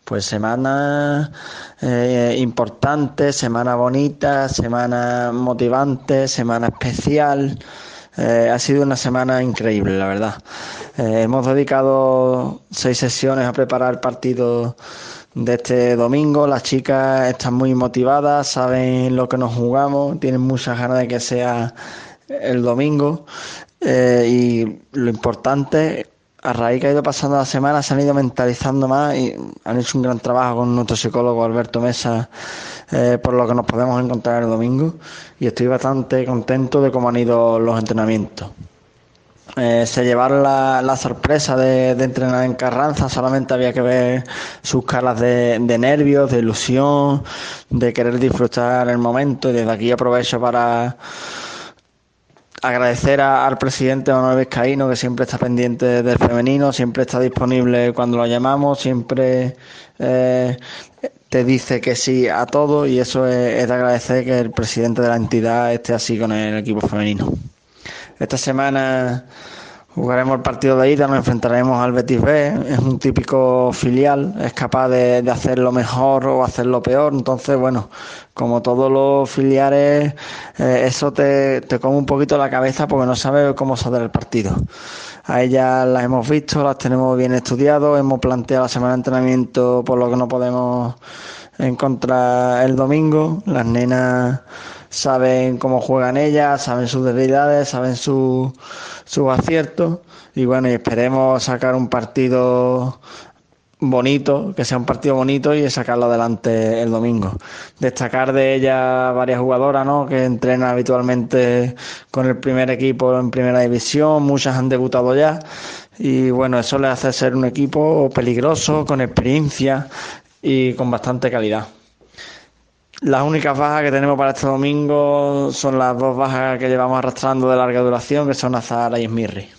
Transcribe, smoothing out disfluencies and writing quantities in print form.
Pues semana importante, semana bonita, semana motivante, semana especial. Ha sido una semana increíble, la verdad. Hemos dedicado 6 sesiones a preparar el partido de este domingo. Las chicas están muy motivadas, saben lo que nos jugamos, tienen muchas ganas de que sea el domingo. Y lo importante, a raíz que ha ido pasando la semana, se han ido mentalizando más y han hecho un gran trabajo con nuestro psicólogo Alberto Mesa, por lo que nos podemos encontrar el domingo, y estoy bastante contento de cómo han ido los entrenamientos. Se llevaron la sorpresa de entrenar en Carranza. Solamente había que ver sus caras de nervios, de ilusión, de querer disfrutar el momento, y desde aquí aprovecho para agradecer al presidente Manuel Vizcaíno, que siempre está pendiente del femenino, siempre está disponible cuando lo llamamos, siempre te dice que sí a todo, y eso es de agradecer, que el presidente de la entidad esté así con el equipo femenino. Esta semana jugaremos el partido de ida, nos enfrentaremos al Betis B. Es un típico filial, es capaz de hacerlo mejor o hacerlo peor. Entonces, bueno, como todos los filiales, eso te come un poquito la cabeza porque no sabes cómo saldrá el partido. A ellas las hemos visto, las tenemos bien estudiadas, hemos planteado la semana de entrenamiento por lo que no podemos encontrar el domingo. Las nenas saben cómo juegan ellas, saben sus debilidades, saben sus aciertos, y bueno, y esperemos sacar un partido bonito, que sea un partido bonito, y sacarlo adelante el domingo. Destacar de ellas varias jugadoras, ¿no?, que entrenan habitualmente con el primer equipo en primera división. Muchas han debutado ya, y bueno, eso les hace ser un equipo peligroso, con experiencia y con bastante calidad. Las únicas bajas que tenemos para este domingo son las 2 bajas que llevamos arrastrando de larga duración, que son Azahara y Esmirri.